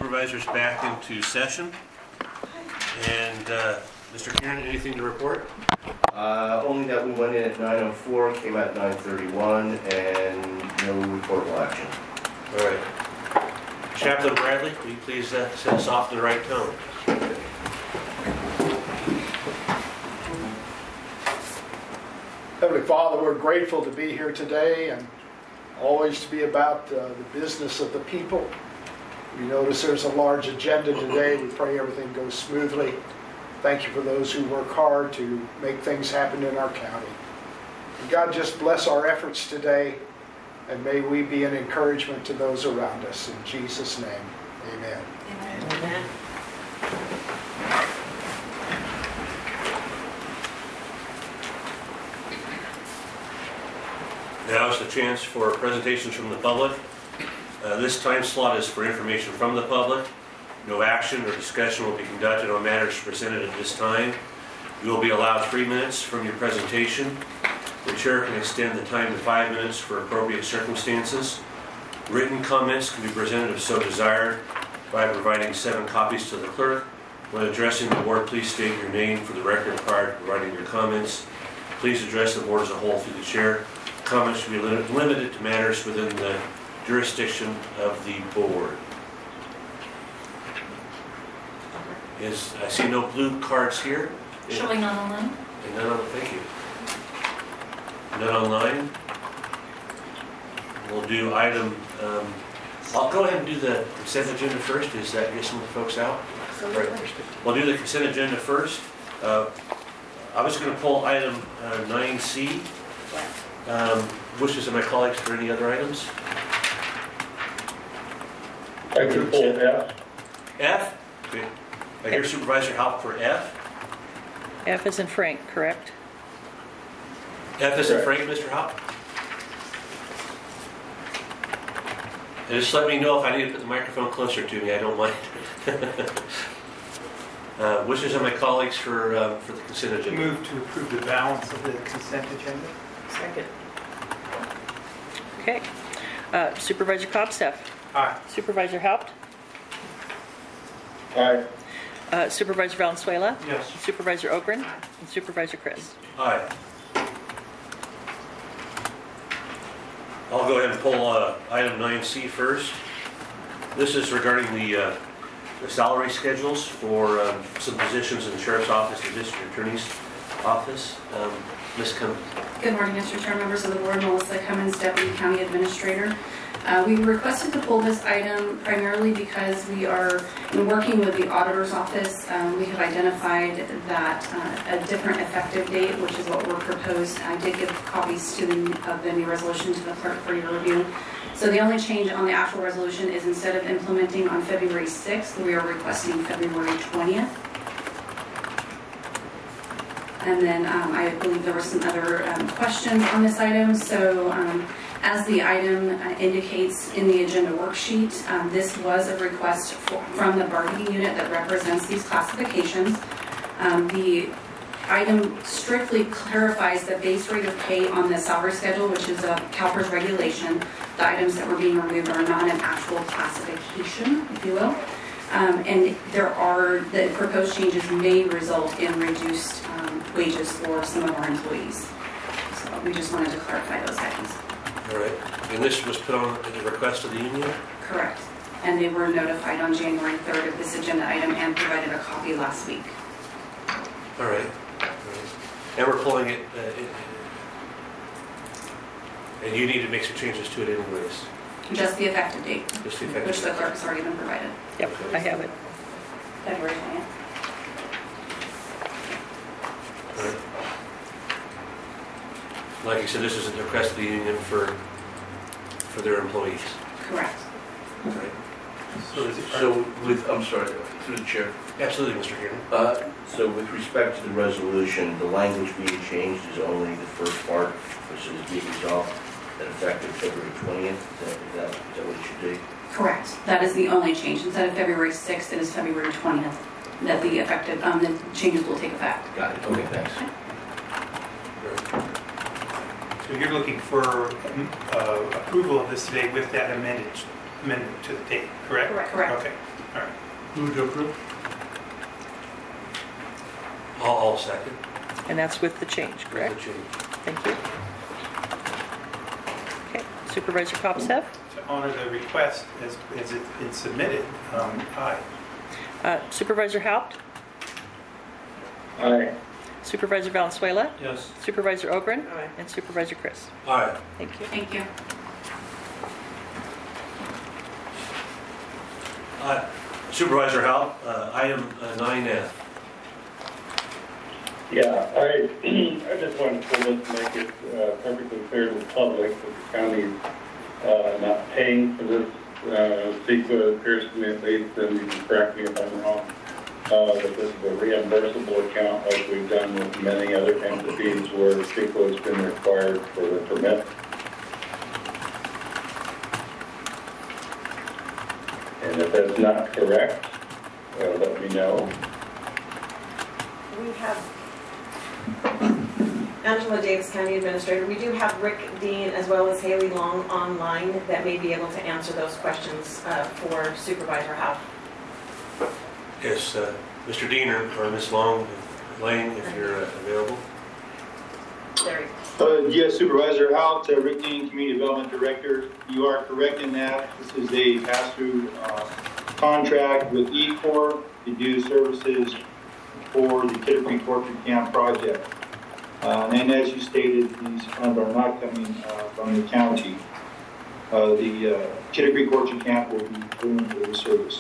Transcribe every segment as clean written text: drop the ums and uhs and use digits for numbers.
Supervisors back into session. And Mr. Kieran, anything to report? Only that we went in at 9:04, came out at 9:31, and no reportable action. All right. Chaplain Bradley, will you please set us off in the right tone? Heavenly Father, we're grateful to be here today and always to be about the business of the people. We notice there's a large agenda today. We pray everything goes smoothly. Thank you for those who work hard to make things happen in our county. And God, just bless our efforts today, and may we be an encouragement to those around us. In Jesus' name, amen. Amen. Now is the chance for presentations from the public. This time slot is for information from the public. No action or discussion will be conducted on matters presented at this time. You will be allowed 3 minutes from your presentation. The chair can extend the time to 5 minutes for appropriate circumstances. Written comments can be presented if so desired by providing 7 copies to the clerk. When addressing the board, please state your name for the record prior to providing your comments. Please address the board as a whole through the chair. Comments should be limited to matters within the jurisdiction of the board. I see no blue cards here. Showing none online? And none on, thank you. None online. We'll do item, I'll go ahead and do the consent agenda first. Does that get some of the folks out? Right. We'll do the consent agenda first. I was going to pull item 9C. Wishes of my colleagues for any other items? I could pull F. F? Okay. I hear Supervisor Halp for F. F is in Frank, correct? F is in Frank, Mr. Halp? And just let me know if I need to put the microphone closer to me. I don't mind. Wishes of my colleagues for the consent agenda. Move to approve the balance of the consent agenda. Second. Okay. Supervisor Kopsteff. Aye. Supervisor Haupt. Aye. Supervisor Valenzuela. Yes. Supervisor Ogren. And Supervisor Chris. Aye. I'll go ahead and pull item 9C first. This is regarding the salary schedules for some positions in the Sheriff's Office, the District Attorney's Office. Ms. Cummins. Good morning, Mr. Chair, members of the board. Melissa Cummins, Deputy County Administrator. We requested to pull this item primarily because we are working with the Auditor's Office. We have identified that a different effective date, which is what we're proposed. I did give copies of the new resolution to the clerk for your review. So the only change on the actual resolution is instead of implementing on February 6th, we are requesting February 20th. And then I believe there were some other questions on this item. So as the item indicates in the agenda worksheet, this was a request from the bargaining unit that represents these classifications. The item strictly clarifies the base rate of pay on the salary schedule, which is a CalPERS regulation. The items that were being removed are not an actual classification, if you will. And the proposed changes may result in reduced wages for some of our employees. So we just wanted to clarify those items. All right. And this was put on at the request of the union? Correct. And they were notified on January 3rd of this agenda item and provided a copy last week. All right. And we're pulling it, and you need to make some changes to it anyways. Just the effective date, Just the effective which the date. clerk has already been provided. Yep, I have it. February 20th. All right. Like you said, this is a request of the union for their employees. Correct. All right. I'm sorry, through the chair. Absolutely, Mr. Kieran. So with respect to the resolution, the language being changed is only the first part, which says be resolved that effective February 20th. Is that what it should be? Correct. That is the only change. Instead of February 6th, it is February 20th that the effective the changes will take effect. Got it. Okay, thanks. So you're looking for approval of this today with that amended amendment to the date, correct? Correct. Okay, all right. Move to approve. All second. And that's with the change, With correct? the change. Thank you. Okay, Supervisor Kopsev, To honor the request as it's been submitted, aye. Supervisor Haupt, Aye. Supervisor Valenzuela, Yes. Supervisor Ogren, Aye. and Supervisor Chris. Aye. Thank you. Thank you. Supervisor Hal, item 9F. Yeah, I just wanted to make it perfectly clear to the public that the county is not paying for this. CEQA appears to me at least, and you can correct me if I'm wrong, that this is a reimbursable account like we've done with many other entities where CEQA has been required for the permit. And if that's not correct, let me know. We have Angela Davis, County Administrator. We do have Rick Dean as well as Haley Long online that may be able to answer those questions for Supervisor Howe. Yes, Mr. Diener or Ms. Lane, if you're available. There you go. Yes, Supervisor Hout, Rick Dean, Community Development Director. You are correct in that. This is a pass-through contract with E-Corp to do services for the Kidder Creek Orchard Camp project. And as you stated, these funds are not coming from the county. The Kidder Creek Orchard Camp will be doing the service.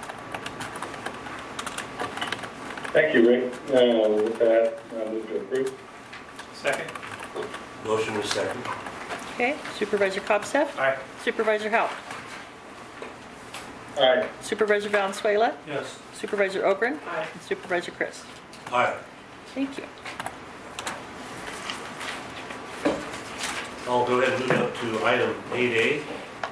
Thank you, Rick. With that, I'll move to approve. Second? Motion is second. Okay, Supervisor Kopsev, Aye. Supervisor Haupt, Aye. Supervisor Valenzuela, Yes. Supervisor Ogren, Aye. and Supervisor Chris. Aye. Thank you. I'll go ahead and move up to item 8A,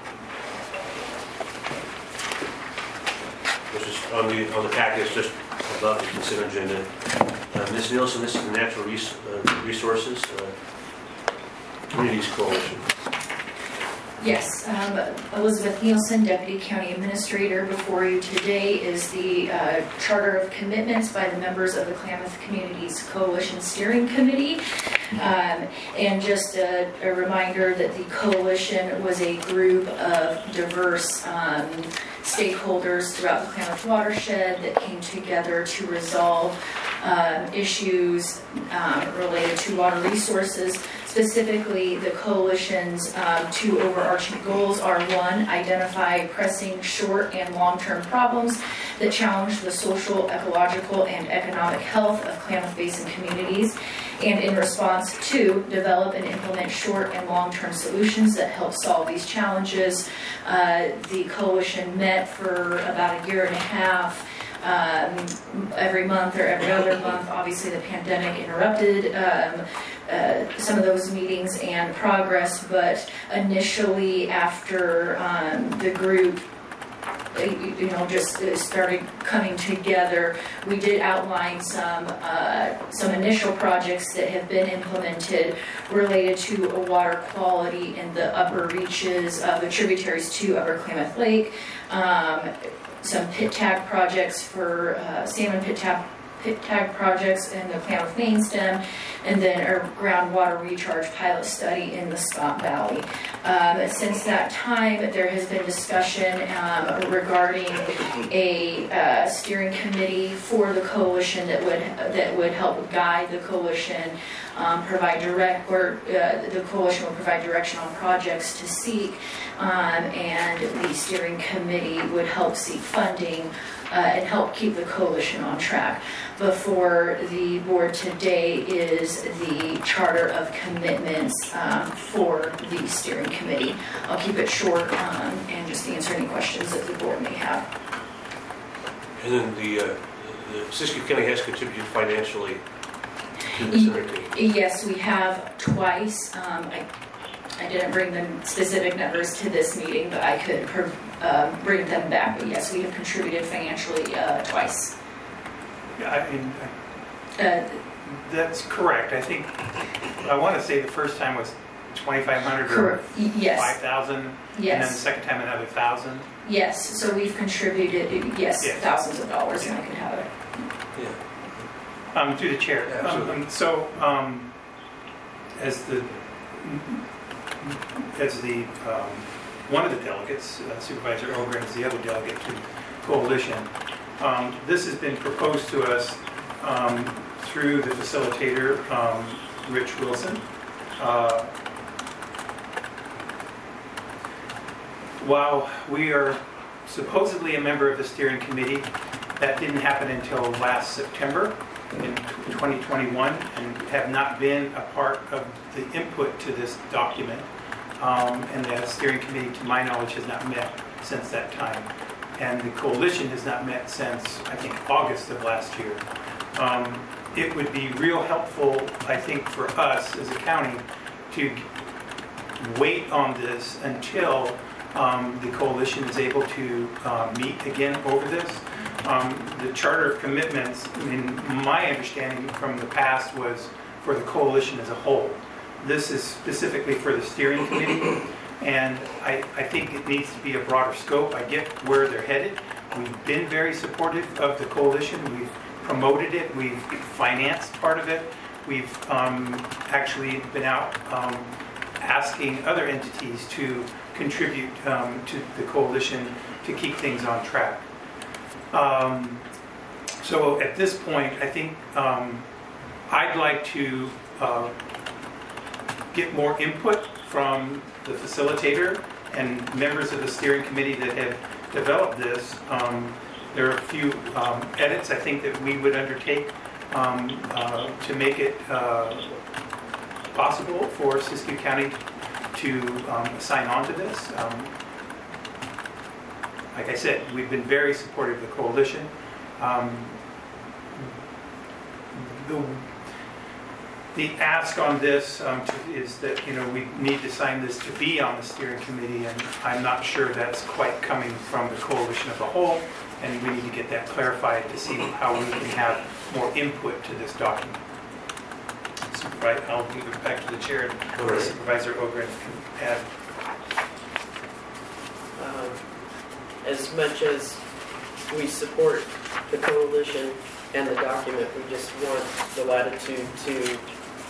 which is on the package just above the consent agenda. Ms. Nielsen, this is the Natural Resources Communities Coalition. Yes, Elizabeth Nielsen, Deputy County Administrator. Before you today is the Charter of Commitments by the members of the Klamath Communities Coalition Steering Committee. And just a reminder that the coalition was a group of diverse stakeholders throughout the Klamath watershed that came together to resolve issues related to water resources. Specifically, the coalition's two overarching goals are: one, identify pressing short and long-term problems that challenge the social, ecological, and economic health of Klamath Basin communities, and in response, two, develop and implement short and long-term solutions that help solve these challenges. The coalition met for about a year and a half. Every month or every other month. Obviously the pandemic interrupted some of those meetings and progress, but initially after the group just started coming together, we did outline some initial projects that have been implemented related to water quality in the upper reaches of the tributaries to Upper Klamath Lake. Some pit tag projects for salmon pit tag projects in the Klamath main stem, and then a groundwater recharge pilot study in the Scott Valley. Since that time, there has been discussion regarding a steering committee for the coalition that would help guide the coalition, the coalition will provide direction on projects to seek, and the steering committee would help seek funding and help keep the coalition on track. Before the board today is the Charter of Commitments for the steering committee. I'll keep it short and just answer any questions that the board may have. And then the Siskiyou County has contributed financially to the center team. Yes, we have twice. I didn't bring the specific numbers to this meeting, but I could bring them back. But yes, we have contributed financially twice. Yeah, that's correct. I think, I want to say the first time was 2,500 or Correct. Yes, 5,000? And then the yes, second time another 1,000? yes. So we've contributed, yes, Yeah. thousands of dollars, and I can have it. Yeah. Through the chair. Yeah, absolutely. As the one of the delegates, Supervisor Ogren is the other delegate to coalition. This has been proposed to us through the facilitator, Rich Wilson. While we are supposedly a member of the steering committee, that didn't happen until last September in 2021, and have not been a part of the input to this document. And the steering committee, to my knowledge, has not met since that time. And the coalition has not met since, I think, August of last year. It would be real helpful, I think, for us as a county to wait on this until the coalition is able to meet again over this. The Charter of Commitments, in my understanding from the past, was for the coalition as a whole. This is specifically for the steering committee, and I think it needs to be a broader scope. I get where they're headed. We've been very supportive of the coalition. We've promoted it. We've financed part of it. We've actually been out asking other entities to contribute to the coalition to keep things on track. So at this point, I think I'd like to get more input from the facilitator and members of the steering committee that have developed this. There are a few edits I think that we would undertake to make it possible for Siskiyou County to sign on to this. Like I said, we've been very supportive of the coalition. The ask on this is that, we need to sign this to be on the steering committee, and I'm not sure that's quite coming from the coalition as a whole, and we need to get that clarified to see how we can have more input to this document. Right, I'll give it back to the chair, and Supervisor Ogren can add. As much as we support the coalition and the document, we just want the latitude to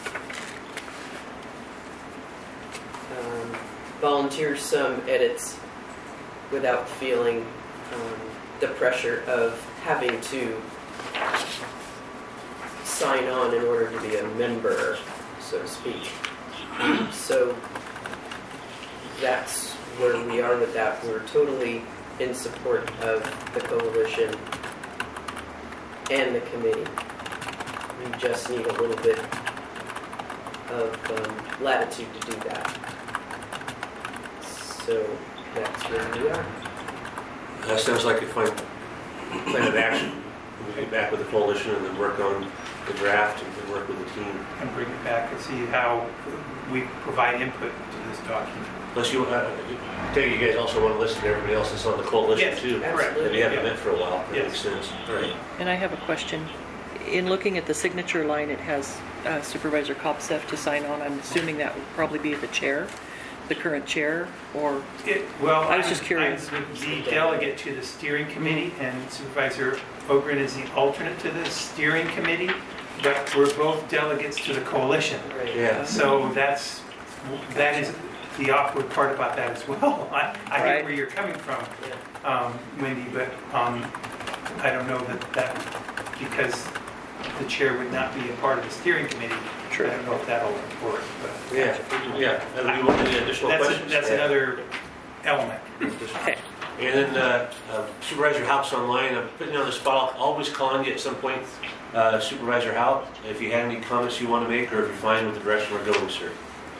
volunteer some edits without feeling the pressure of having to sign on in order to be a member, so to speak. So that's where we are with that. We're totally in support of the coalition and the committee. We just need a little bit of latitude to do that. So that's where we are. That sounds like a fine plan of action. We'll get back with the coalition and then work on the draft and then work with the team. And bring it back and see how we provide input to this document. Plus, I take it you guys also want to listen to everybody else that's on the coalition Yes, too. correct. That we haven't met for a while. That Yes. makes sense. All right. And I have a question. In looking at the signature line, it has Supervisor Kopsef to sign on. I'm assuming that would probably be the chair, the current chair, or? Well, I was just curious. I'm the delegate to the steering committee, and Supervisor Ogren is the alternate to the steering committee, but we're both delegates to the coalition. Right. Yeah. So that is the awkward part about that as well. I Right. get where you're coming from, Wendy, but I don't know that because the chair would not be a part of the steering committee. True. I don't know if that'll work. But Yeah. Do you want any additional questions? that's another element. Okay. And then Supervisor Haupt's online. I'm putting you on the spot. I'll always call on you at some point, Supervisor Haupt, if you have any comments you want to make or if you're fine with the direction we're going, sir.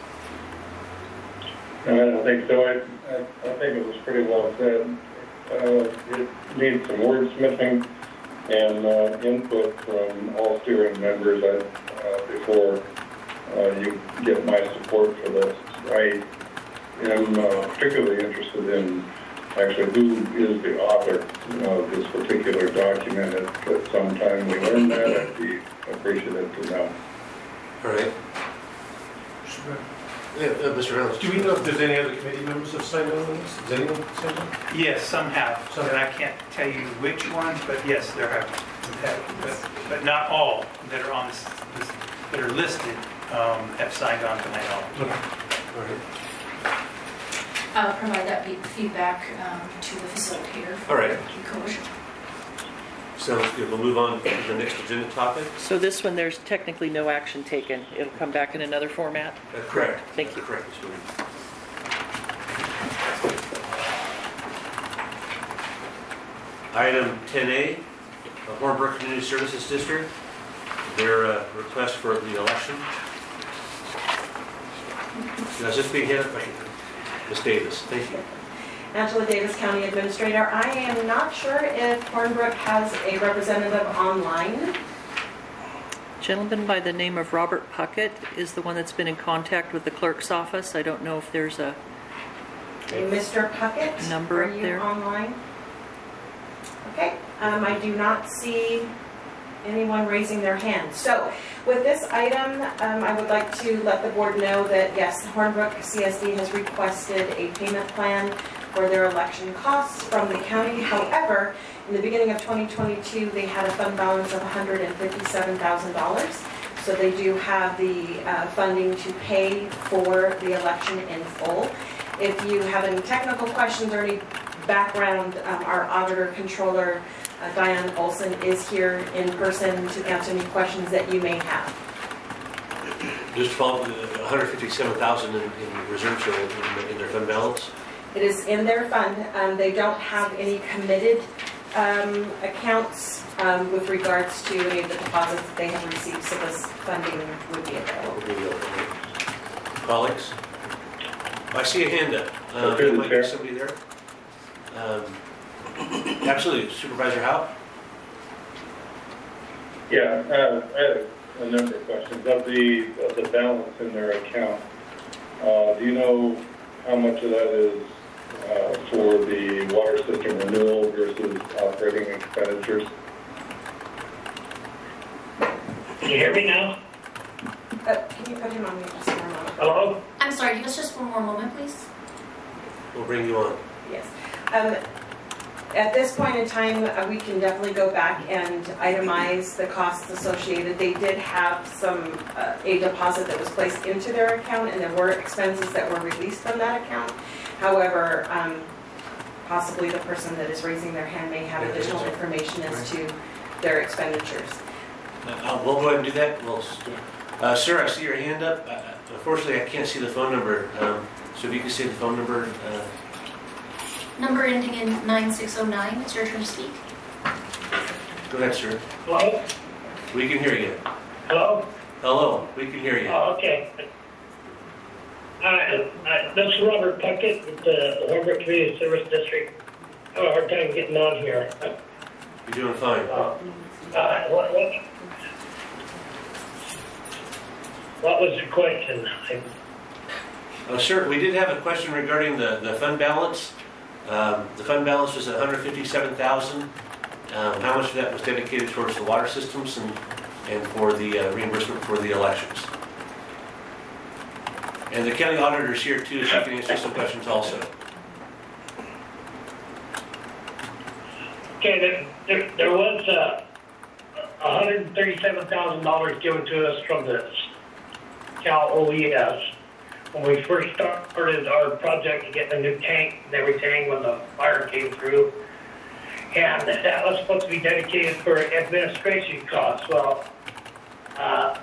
I don't think so. I think it was pretty well said. It needs some wordsmithing and input from all steering members before you get my support for this. I am particularly interested in actually who is the author of this particular document. If at some time we learn that, I'd be appreciative to know. All right. Mr. Reynolds. Do we know if there's any other committee members that have signed on this? Has anyone signed on? Yes, some have, and I can't tell you which ones, but yes, there have, but not all that are on this, that are listed, have signed on tonight. Okay. All right. I'll provide that feedback to the facilitator for All right. the coalition. Sounds good. We'll move on to the next agenda topic. So this one, there's technically no action taken. It'll come back in another format? Correct. Thank you. Correct. Item 10A, the Hornbrook Community Services District, their request for the election. Is this being handled by Ms. Davis? Thank you. Angela Davis, County Administrator. I am not sure if Hornbrook has a representative online. Gentleman by the name of Robert Puckett is the one that's been in contact with the clerk's office. I don't know if there's a Mr. Puckett, number are up you there. online? Okay, I do not see anyone raising their hand. So with this item, I would like to let the board know that yes, Hornbrook CSD has requested a payment plan for their election costs from the county. However, in the beginning of 2022, they had a fund balance of $157,000. So they do have the funding to pay for the election in full. If you have any technical questions or any background, our auditor controller, Diane Olson, is here in person to answer any questions that you may have. Just follow $157,000 in reserves in their fund balance. It is in their fund. They don't have any committed accounts with regards to any of the deposits that they have received, so this funding would be available. Colleagues? I see a hand up. Through the Might chair. be somebody there? Absolutely. Supervisor Howe? Yeah, I have a number of questions. Of the balance in their account, do you know how much of that is for the water system renewal versus operating expenditures? Can you hear me now? Can you put him on mute just for a moment? Hello? I'm sorry, give us just one more moment, please. We'll bring you on. Yes. At this point in time, we can definitely go back and itemize the costs associated. They did have a deposit that was placed into their account, and there were expenses that were released from that account. However, possibly the person that is raising their hand may have additional information as to their expenditures. We'll go ahead and do that. Sir, I see your hand up. Unfortunately, I can't see the phone number. So if you can say the phone number. Number ending in 9609, it's your turn to speak. Go ahead, sir. Hello? We can hear you. Hello? Hello, we can hear you. Oh, okay. This is Robert Puckett with the Hornbrook Community Service District. I have a hard time getting on here. You're doing fine. What was the question? Sir, we did have a question regarding the fund balance. The fund balance was $157,000. How much of that was dedicated towards the water systems and for the reimbursement for the elections? And the county auditor is here too, so she can answer some questions also. Okay, there was $137,000 given to us from the Cal OES. When we first started our project to get the new tank and everything when the fire came through. And that was supposed to be dedicated for administration costs. Well, I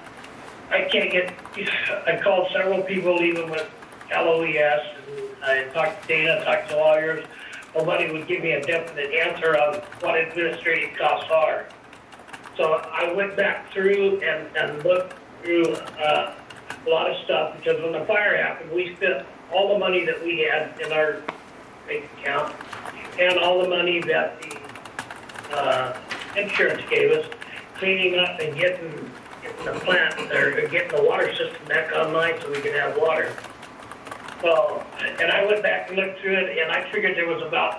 called several people, even with LOES, and I talked to Dana, talked to lawyers. Nobody would give me a definite answer on what administrative costs are. So I went back through and looked through a lot of stuff, because when the fire happened, we spent all the money that we had in our bank account and all the money that the insurance gave us, cleaning up and getting the plant, or getting the water system back online so we could have water. So, and I went back and looked through it, and I figured there was about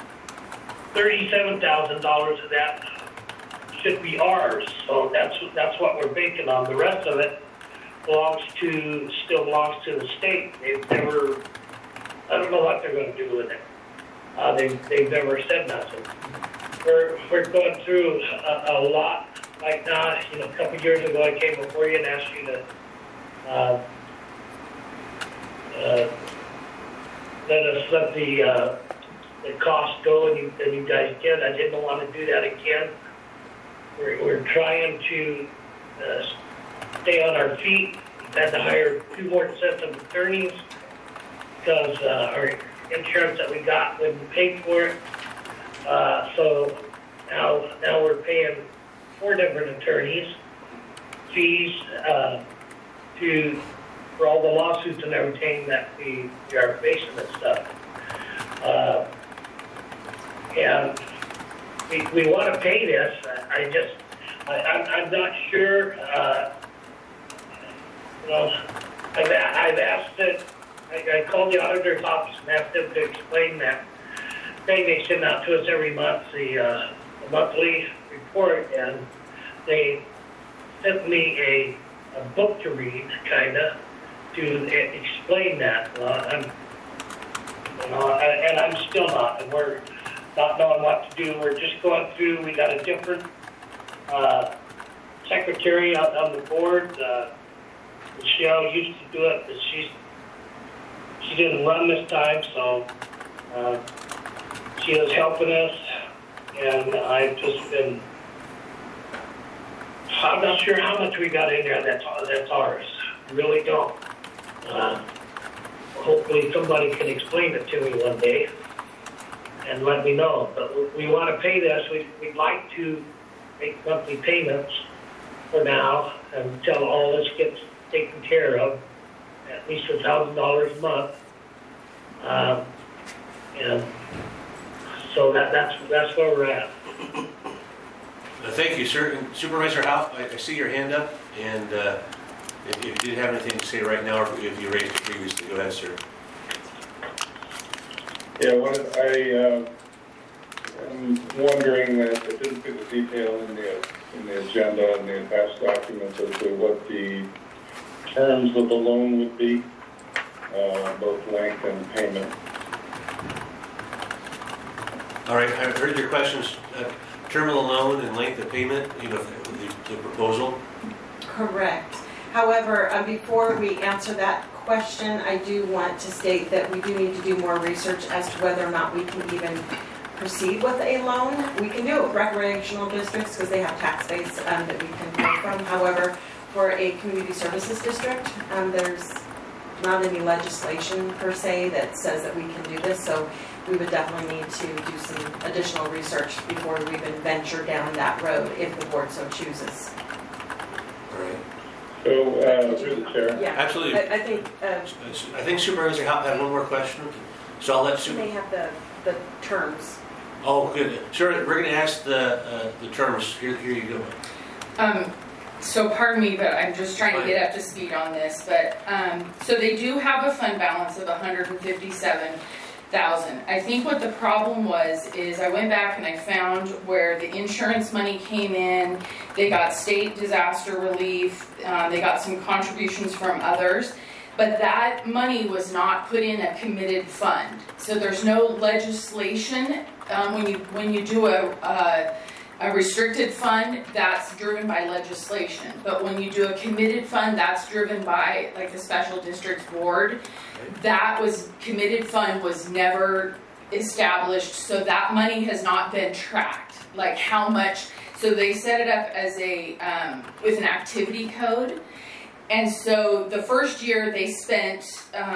$37,000 of that should be ours. So that's what we're banking on. The rest of it, still belongs to the state. They've never, I don't know what they're gonna do with it. They've never said nothing. We're going through a lot right now. You know, a couple of years ago, I came before you and asked you to let the cost go, and you guys did. I didn't want to do that again. We're trying to stay on our feet. We've had to hire 2 more sets of attorneys because our insurance that we got wouldn't pay for it. So now we're paying 4 different attorneys fees for all the lawsuits and everything that we are facing and stuff. And we want to pay this. I'm not sure. You know, I've asked it. I called the auditor's office and asked them to explain that. They send out to us every month the monthly report, and they sent me a book to read, kind of, to explain that. And I'm still not, and we're not knowing what to do. We're just going through. We got a different secretary on the board. Michelle used to do it, but she didn't run this time, so she is helping us, and I've just been. I'm not sure how much we got in there. That's ours. I really don't. Hopefully somebody can explain it to me one day and let me know. But we want to pay this. We'd like to make monthly payments for now until all this gets taken care of, at least $1,000 a month. And so that's where we're at. Thank you, sir. And Supervisor Howe, I see your hand up, and if you did have anything to say right now, or if you raised it previously, go ahead, sir. Yeah, I'm wondering that I didn't see the detail in the agenda and the attached documents as to what the terms of the loan would be, both length and payment. All right, I've heard your questions. Term of the loan and length of payment, the proposal? Correct. However, before we answer that question, I do want to state that we do need to do more research as to whether or not we can even proceed with a loan. We can do it with recreational districts because they have tax base that we can pay from. However, for a community services district, there's not any legislation per se that says that we can do this. So we would definitely need to do some additional research before we even venture down that road if the board so chooses. All right. So, through the chair. Yeah, absolutely. I think Supervisor Howe had one more question, so I'll let you may have the terms. Oh, good. Sure, we're going to ask the terms. Here you go. So pardon me, but I'm just trying to get up to speed on this. But so they do have a fund balance of $157,000. I think what the problem is I went back and I found where the insurance money came in. They got state disaster relief. They got some contributions from others. But that money was not put in a committed fund. So there's no legislation when you do a restricted fund, that's driven by legislation. But when you do a committed fund, that's driven by like the special districts board. That committed fund was never established, so that money has not been tracked. Like how much, so they set it up as with an activity code. And so the first year they spent,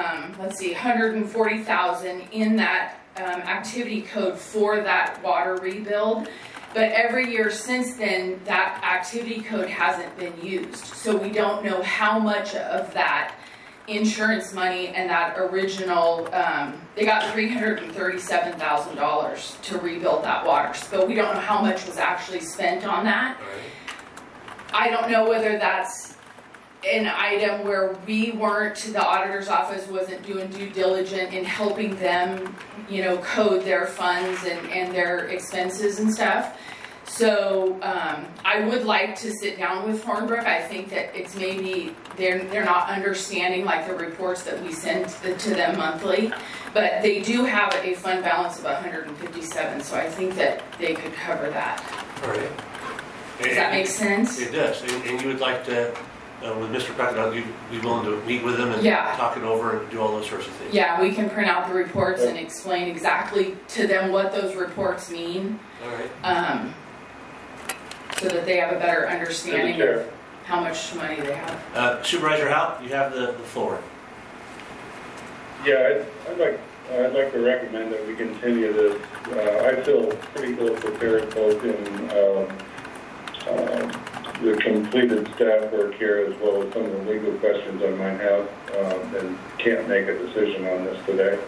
$140,000 in that activity code for that water rebuild. But every year since then, that activity code hasn't been used. So we don't know how much of that insurance money and that original, they got $337,000 to rebuild that water. So we don't know how much was actually spent on that. I don't know whether that's an item where the auditor's office wasn't doing due diligence in helping them, code their funds and their expenses and stuff. So I would like to sit down with Hornbrook. I think that it's maybe they're not understanding like the reports that we send to them monthly, but they do have a fund balance of 157. So I think that they could cover that. All right. Does that make sense? It does. And you would like to, with Mr. Puckett, you'd be willing to meet with him and talk it over and do all those sorts of things? Yeah, we can print out the reports and explain exactly to them what those reports mean. All right. So that they have a better understanding of how much money they have. Supervisor Howe, you have the floor. Yeah, I'd like to recommend that we continue this. I feel pretty well prepared both in the completed staff work here as well as some of the legal questions I might have, and can't make a decision on this today.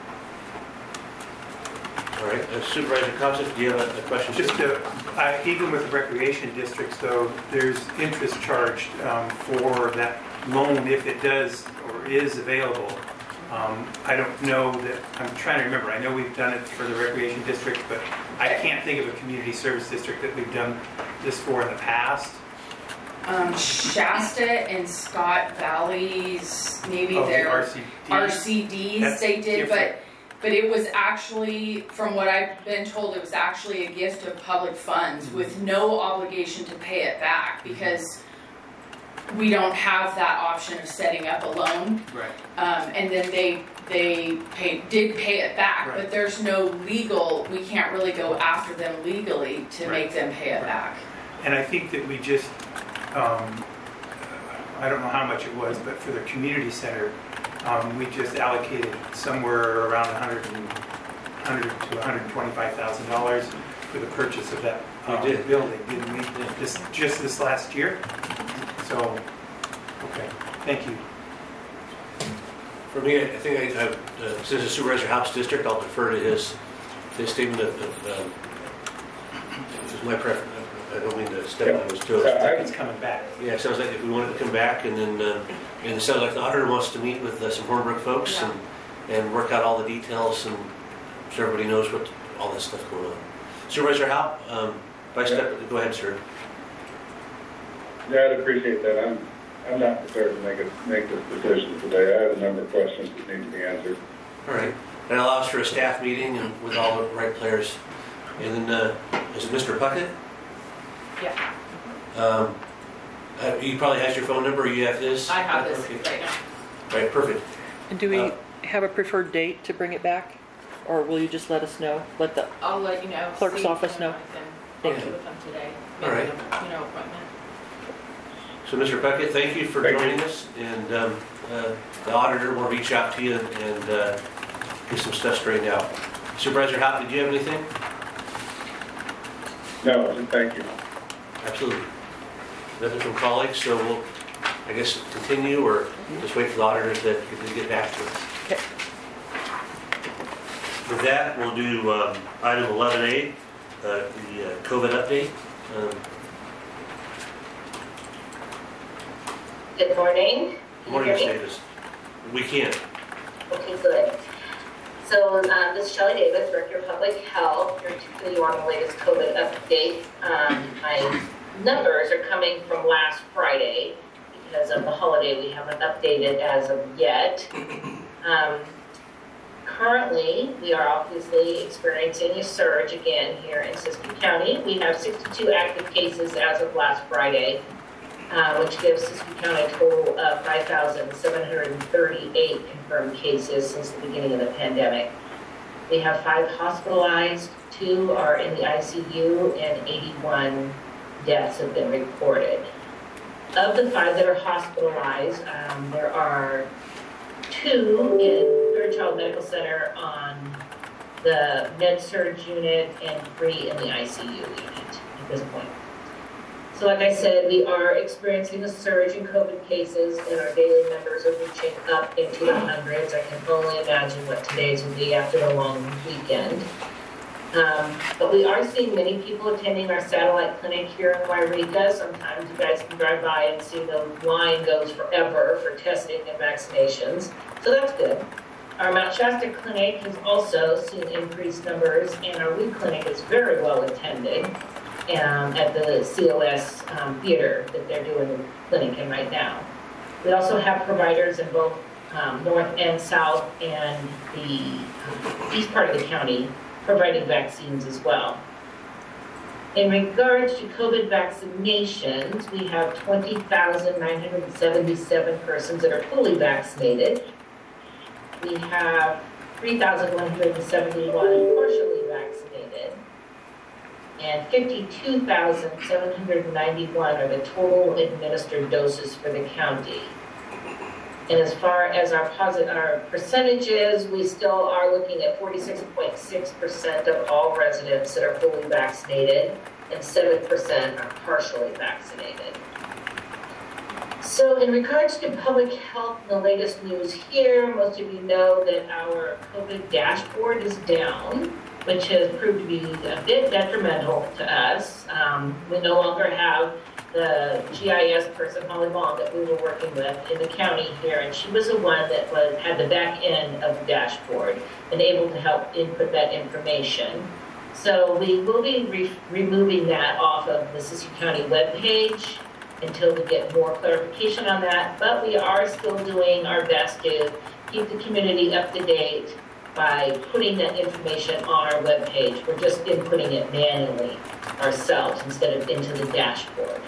All right, Supervisor Thompson, do you have a question? Just even with the recreation districts, though, there's interest charged for that loan if it does or is available. I don't know that, I'm trying to remember, I know we've done it for the recreation district, but I can't think of a community service district that we've done this for in the past. Shasta and Scott Valley's, maybe their RCDs they did, but it was actually, from what I've been told, it was actually a gift of public funds with no obligation to pay it back because we don't have that option of setting up a loan. Right. And then they did pay it back, but there's no legal, we can't really go after them legally to make them pay it back. And I think that we just, I don't know how much it was, but for the community center, we just allocated somewhere around $100 to $125,000 for the purchase of that building, didn't we? Just this last year. So, okay, thank you. For me, I think since it's Supervisor Howe's district, I'll defer to his statement of this is my preference. I don't mean to step on his toes. It's coming back. Yeah, it sounds like if we wanted to come back, and then and it sounds like the auditor wants to meet with some Hornbrook folks and work out all the details, and so everybody knows what all this stuff going on. Supervisor Howe, Vice Step, go ahead, sir. Yeah, I'd appreciate that. I'm not prepared to make this decision today. I have a number of questions that need to be answered. All right. That allows for a staff meeting and with all the right players. And then, is it Mr. Puckett? Yeah. He probably has your phone number, or you have his? I have this right now. Right, perfect. And do we have a preferred date to bring it back? Or will you just let us know? I'll let you know. Clerk's office know. Thank you with them today. All right. Appointment. So, Mr. Puckett, thank you for joining us. And the auditor will reach out to you and get some stuff straightened out. Supervisor Howe, did you have anything? No, thank you. Absolutely. Nothing from colleagues, so we'll, I guess, continue or just wait for the auditors to get back to us. Okay. With that, we'll do item 11A, the COVID update. Good morning. Good morning, Ms. Davis. We can. Okay, good. So this is Shelley Davis, Director of Public Health, here to fill you on the latest COVID update. My numbers are coming from last Friday. Because of the holiday, we haven't updated as of yet. Currently, we are obviously experiencing a surge again here in Siskiyou County. We have 62 active cases as of last Friday, which gives Siskiyou County a total of 5,738 confirmed cases since the beginning of the pandemic. We have 5 hospitalized, 2 are in the ICU, and 81 deaths have been reported. Of the 5 that are hospitalized, there are 2 in Fairchild Medical Center on the med-surg unit and 3 in the ICU unit at this point. So like I said, we are experiencing a surge in COVID cases, and our daily numbers are reaching up into the hundreds. I can only imagine what today's will be after the long weekend. But we are seeing many people attending our satellite clinic here in Wairika. Sometimes you guys can drive by and see the line goes forever for testing and vaccinations. So that's good. Our Mount Shasta clinic has also seen increased numbers, and our Weed clinic is very well attended. at the COS theater that they're doing the clinic in right now. We also have providers in both north and south and the east part of the county providing vaccines as well. In regards to COVID vaccinations, we have 20,977 persons that are fully vaccinated. We have 3,171 partially vaccinated. And 52,791 are the total administered doses for the county. And as far as our percentages, we still are looking at 46.6% of all residents that are fully vaccinated, and 7% are partially vaccinated. So in regards to public health, the latest news here, most of you know that our COVID dashboard is down, which has proved to be a bit detrimental to us. We no longer have the GIS person, Holly Long, that we were working with in the county here, and she was the one that had the back end of the dashboard and able to help input that information. So we will be removing that off of the Siskiyou County webpage until we get more clarification on that, but we are still doing our best to keep the community up to date by putting that information on our webpage. We're just inputting it manually ourselves instead of into the dashboard.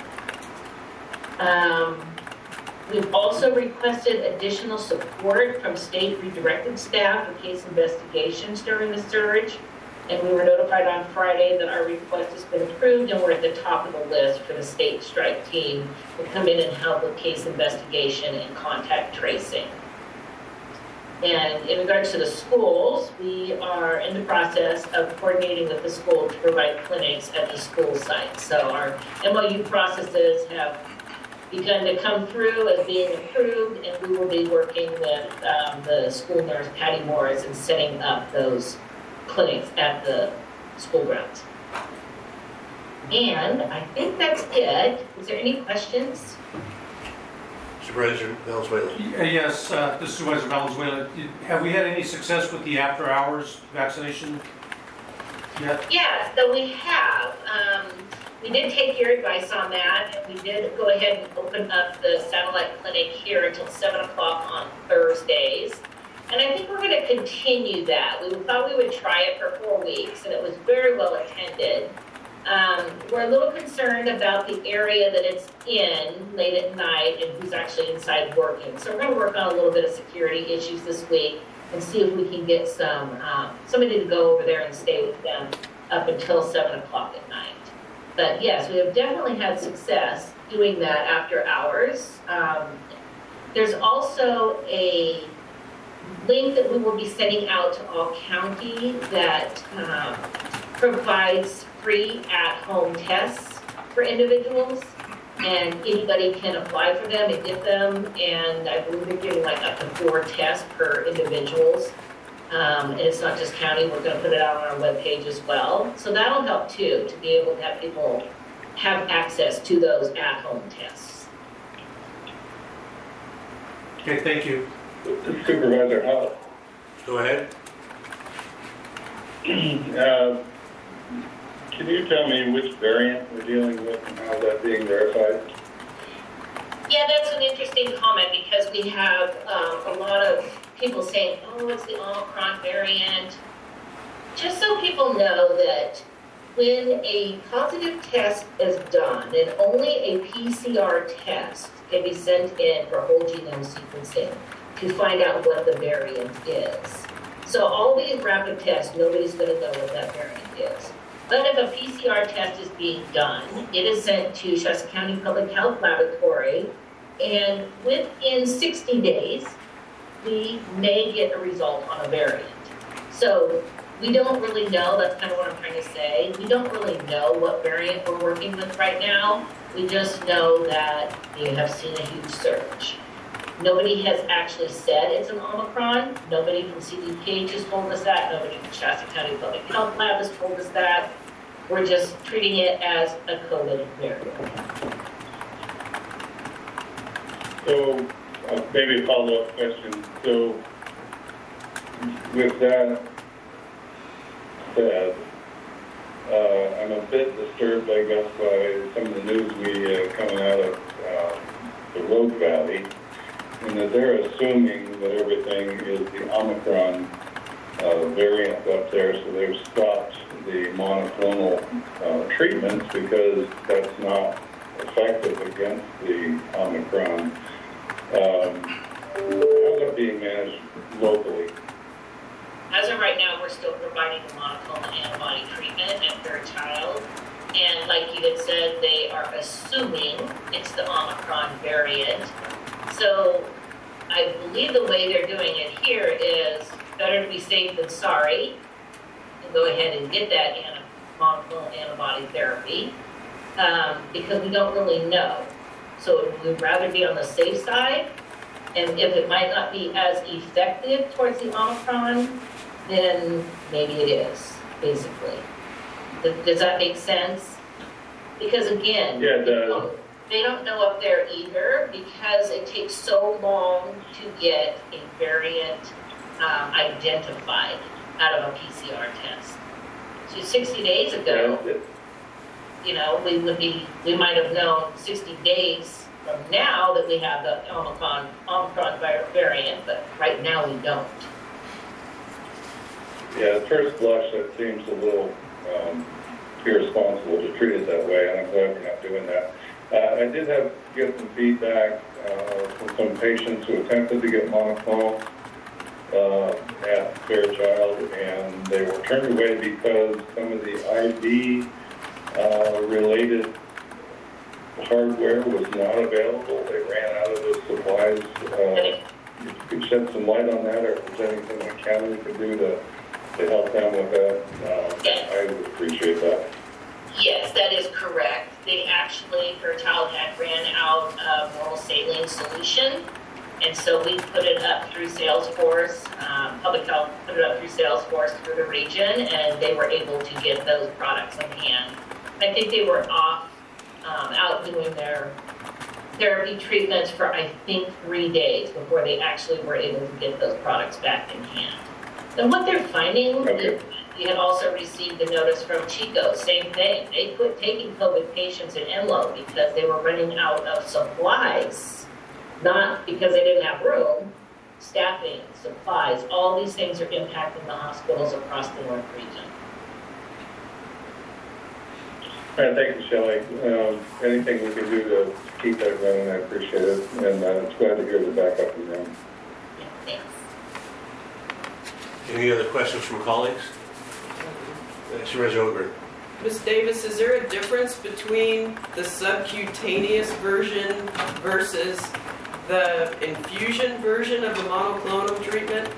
We've also requested additional support from state redirected staff for case investigations during the surge, and we were notified on Friday that our request has been approved, and we're at the top of the list for the state strike team to come in and help with case investigation and contact tracing. And in regards to the schools, we are in the process of coordinating with the school to provide clinics at the school sites. So our MOU processes have begun to come through as being approved, and we will be working with the school nurse, Patty Morris, and setting up those clinics at the school grounds. And I think that's it. Is there any questions? Supervisor Valenzuela. Yes, this is Supervisor Valenzuela. Have we had any success with the after-hours vaccination yet? Yeah, so we have. We did take your advice on that, and we did go ahead and open up the satellite clinic here until 7 o'clock on Thursdays. And I think we're going to continue that. We thought we would try it for 4 weeks, and it was very well attended. We're a little concerned about the area that it's in late at night and who's actually inside working. So we're going to work on a little bit of security issues this week and see if we can get somebody to go over there and stay with them up until 7 o'clock at night. But yes, we have definitely had success doing that after hours. There's also a link that we will be sending out to all county that provides free at-home tests for individuals, and anybody can apply for them and get them, and I believe they're giving like up to 4 tests per individuals. And it's not just county, we're going to put it out on our webpage as well. So that'll help too, to be able to have people have access to those at-home tests. Okay, thank you. Supervisor Howell. Go ahead. Can you tell me which variant we're dealing with and how that's being verified? Yeah, that's an interesting comment because we have a lot of people saying, oh, it's the Omicron variant. Just so people know that when a positive test is done, and only a PCR test can be sent in for whole genome sequencing to find out what the variant is. So all these rapid tests, nobody's going to know what that variant is. But if a PCR test is being done, it is sent to Shasta County Public Health Laboratory, and within 60 days, we may get a result on a variant. So we don't really know, that's kind of what I'm trying to say. We don't really know what variant we're working with right now. We just know that we have seen a huge surge. Nobody has actually said it's an Omicron. Nobody from CDPH has told us that. Nobody from Shasta County Public Health Lab has told us that. We're just treating it as a COVID variant. So maybe a follow-up question. So with that said, I'm a bit disturbed, I guess, by some of the news coming out of the Rogue Valley, and that they're assuming that everything is the Omicron variant up there, so they've stopped the monoclonal treatments because that's not effective against the Omicron. How's it being managed locally? As of right now, we're still providing the monoclonal antibody treatment at Fairchild. And like you had said, they are assuming it's the Omicron variant. So I believe the way they're doing it here is better to be safe than sorry and go ahead and get that monoclonal antibody therapy because we don't really know. So we'd rather be on the safe side. And if it might not be as effective towards the Omicron, then maybe it is, basically. Does that make sense? Because again, yeah, it does. They don't know up there either because it takes so long to get a variant identified out of a PCR test. So 60 days ago, you know, we might have known 60 days from now that we have the Omicron variant, but right now we don't. Yeah, at first blush, that seems a little irresponsible to treat it that way, and I'm glad we're not doing that. I did get some feedback from some patients who attempted to get monoclonal at Fairchild, and they were turned away because some of the IV related hardware was not available. They ran out of those supplies. If you could shed some light on that, or if there's anything the county could do to help them with that, yes. I would appreciate that. Yes, that is correct. They actually, Fairchild had ran out of normal saline solution, and so we put it up through Salesforce, Public Health put it up through Salesforce through the region, and they were able to get those products in hand. I think they were out doing their therapy treatments for, I think, 3 days before they actually were able to get those products back in hand. And what they're finding, we had also received a notice from Chico, same thing. They quit taking COVID patients in Enloe because they were running out of supplies, not because they didn't have room, staffing, supplies, all these things are impacting the hospitals across the North region. All right, thank you, Shelley. Anything we can do to keep that running, I appreciate it, and it's glad to hear the backup from them. Yeah, thanks. Any other questions from colleagues? Supervisor Ogre. Ms. Davis, is there a difference between the subcutaneous version versus the infusion version of the monoclonal treatment?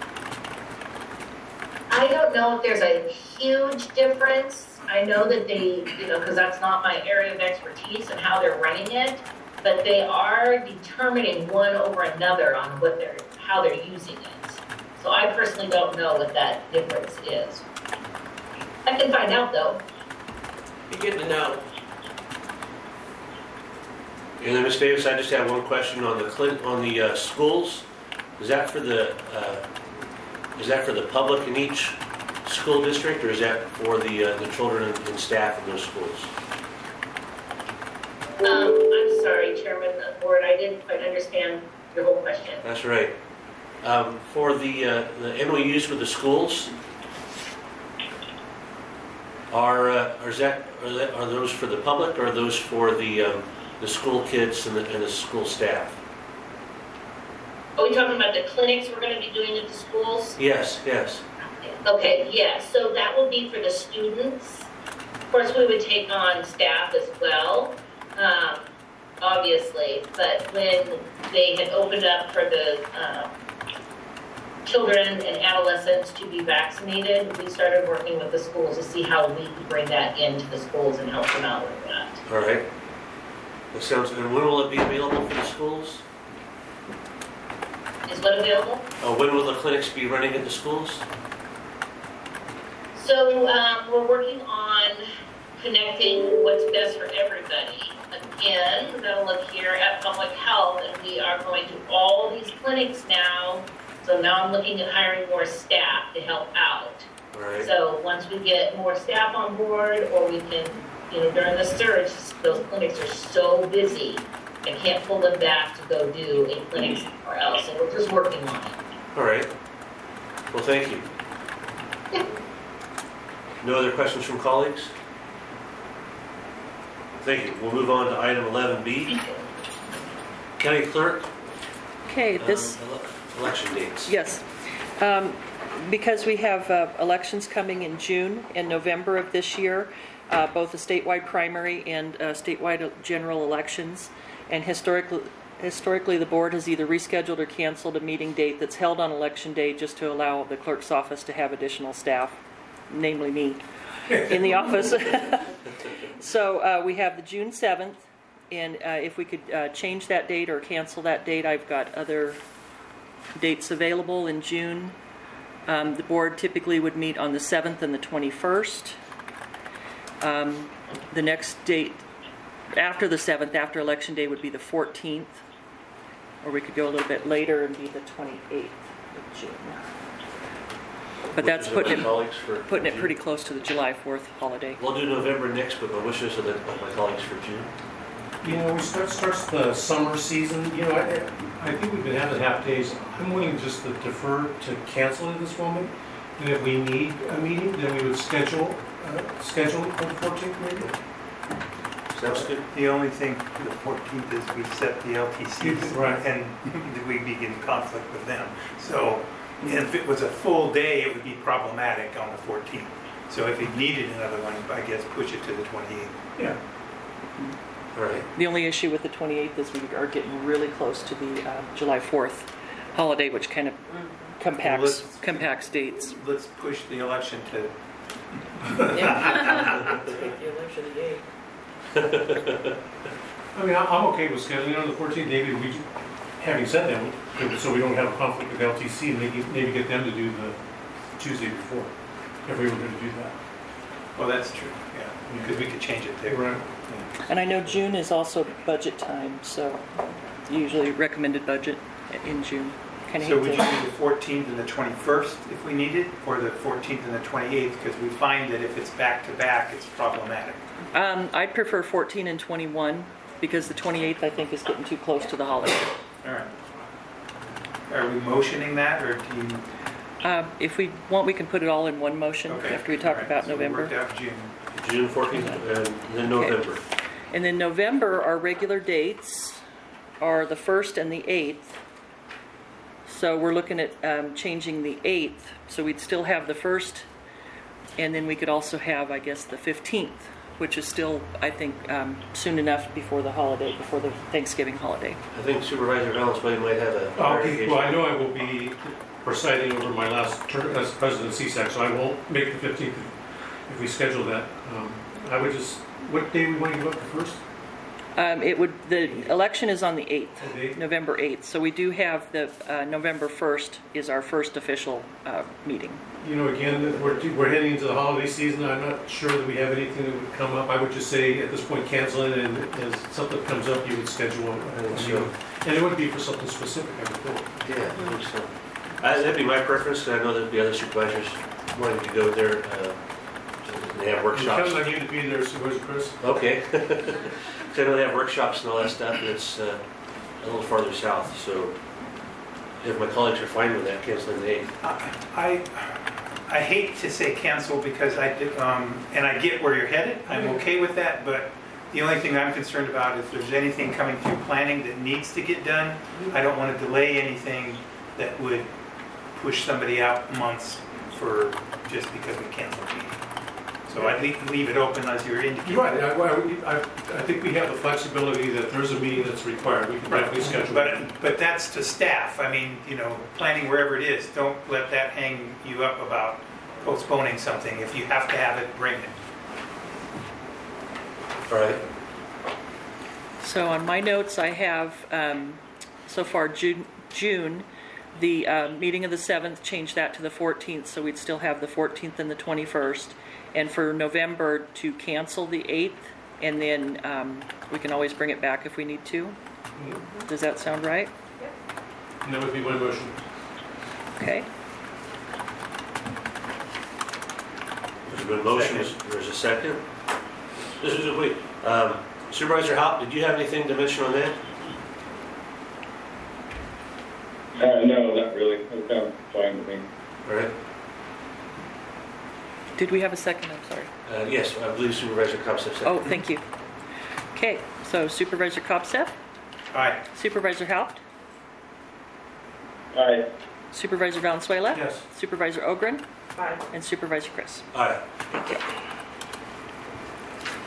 I don't know if there's a huge difference. I know that they, because that's not my area of expertise and how they're running it, but they are determining one over another on how they're using it. So I personally don't know what that difference is. I can find out though. Be good to know. And then Ms. Davis, I just have one question on the schools. Is that for the public in each school district, or is that for the children and staff of those schools? I'm sorry, Chairman of the Board, I didn't quite understand your whole question. That's right. For the MOUs with the schools, are those for the public, or are those for the school kids and the school staff? Are we talking about the clinics we're going to be doing at the schools? Yes, yes. Okay, yeah, so that will be for the students. Of course, we would take on staff as well, obviously, but when they had opened up for the children and adolescents to be vaccinated, we started working with the schools to see how we could bring that into the schools and help them out with that. All right. That sounds good. When will it be available for the schools? Is what available? When will the clinics be running at the schools? So we're working on connecting what's best for everybody. Again, we're going to look here at public health, and we are going to all these clinics now. So now I'm looking at hiring more staff to help out. All right. So once we get more staff on board, or we can, during the surge, those clinics are so busy, I can't pull them back to go do a clinic somewhere else. So we're just working on it. All right. Well, thank you. No other questions from colleagues? Thank you. We'll move on to item 11B. County Clerk. Okay, this, Election dates. yes. Because we have elections coming in June and November of this year, both a statewide primary and statewide general elections, and historically the board has either rescheduled or canceled a meeting date that's held on election day just to allow the clerk's office to have additional staff, namely me, in the office. So we have the June 7th, and if we could change that date or cancel that date, I've got other dates available in June. The board typically would meet on the 7th and the 21st. The next date after the 7th, after election day, would be the 14th, or we could go a little bit later and be the 28th of June. But that's putting it pretty close to the July 4th holiday. We'll do November next, but my wishes are that my colleagues for June. We starts the summer season. I think we've been having half days. I'm willing just to defer to cancel at this moment. And if we need a meeting, then we would schedule it for the 14th maybe. Sounds good. The only thing for the 14th is we set the LTCs, right, and we begin conflict with them. So if it was a full day, it would be problematic on the 14th. So if you needed another one, I guess push it to the 28th. Yeah. All right. The only issue with the 28th is we are getting really close to the July 4th holiday, which kind of compacts dates. Let's push the election to... Take the election day. I mean, I'm okay with scheduling on the 14th. Maybe having said that, so we don't have a conflict with LTC, maybe get them to do the Tuesday before, if we were going to do that. Well, that's true, yeah, because we could change it too. Right. Yeah. And I know June is also budget time, so usually recommended budget in June. So would you do the 14th and the 21st if we need it, or the 14th and the 28th? Because we find that if it's back to back, it's problematic. I'd prefer 14 and 21 because the 28th I think is getting too close to the holiday. All right. Are we motioning that, or do you? If we want, we can put it all in one motion after we talk about so November. We worked out June. June 14th and then November. Okay. And then November, our regular dates are the 1st and the 8th. So we're looking at changing the 8th. So we'd still have the 1st, and then we could also have, I guess, the 15th, which is still, I think, soon enough before the holiday, before the Thanksgiving holiday. I think Supervisor Valenzuela might have a clarification. Well, I know I will be presiding over my last term as president of CSAC, so I won't make the 15th if we schedule that. I would just, what day we want to go up to first? The election is on the 8th, Okay. November 8th. So we do have the November 1st is our first official meeting. Again, we're heading into the holiday season. I'm not sure that we have anything that would come up. I would just say at this point cancel it, and as something comes up, you would schedule a meeting. And it would be for something specific, I would think. Yeah, I think so. That'd be my preference, because I know there'd be other supervisors wanting to go there. They have workshops. I need to be there, Supervisor Chris. Okay. So I know they have workshops and all that stuff, and it's a little farther south. So if my colleagues are fine with that, canceling the 8th. I hate to say cancel because and I get where you're headed. I'm okay with that, but the only thing I'm concerned about is if there's anything coming through planning that needs to get done, I don't want to delay anything that would push somebody out months for just because we canceled a meeting. So I'd leave it open as you're indicating. Right. I think we have the flexibility that if there's a meeting that's required, we can definitely schedule it. But that's to staff. I mean, planning wherever it is, don't let that hang you up about postponing something. If you have to have it, bring it. All right. So on my notes, I have so far June, the meeting of the 7th, change that to the 14th, so we'd still have the 14th and the 21st. And for November, to cancel the 8th, and then we can always bring it back if we need to. Does that sound right? Yep. And that would be my motion. Okay. been a motion, there's a second. Wait, Supervisor Haupt, did you have anything to mention on that? No, not really. That sounds fine to me. All right. Did we have a second? I'm sorry. Yes, I believe Supervisor Kopseth seconded. Oh, thank you. Okay, so Supervisor Kopseth, Aye. Supervisor Haupt, Aye. Supervisor Valenzuela, Yes. Supervisor Ogren, Aye. and Supervisor Chris. Aye. Thank you.